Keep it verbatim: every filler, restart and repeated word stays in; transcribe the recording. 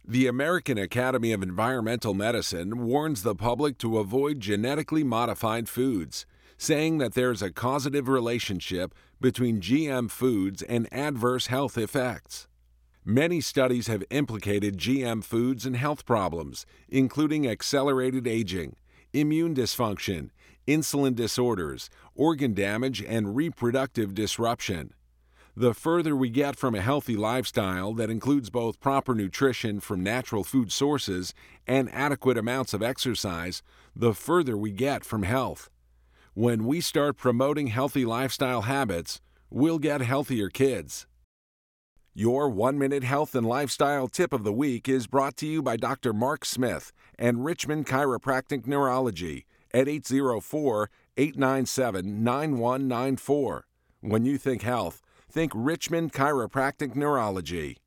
The American Academy of Environmental Medicine warns the public to avoid genetically modified foods, saying that there is a causative relationship between G M foods and adverse health effects. Many studies have implicated G M foods in health problems, including accelerated aging, immune dysfunction, insulin disorders, organ damage, and reproductive disruption. The further we get from a healthy lifestyle that includes both proper nutrition from natural food sources and adequate amounts of exercise, the further we get from health. When we start promoting healthy lifestyle habits, we'll get healthier kids. Your one-minute health and lifestyle tip of the week is brought to you by Doctor Mark Smith and Richmond Chiropractic Neurology at eight zero four, eight nine seven, nine one nine four. When you think health, think Richmond Chiropractic Neurology.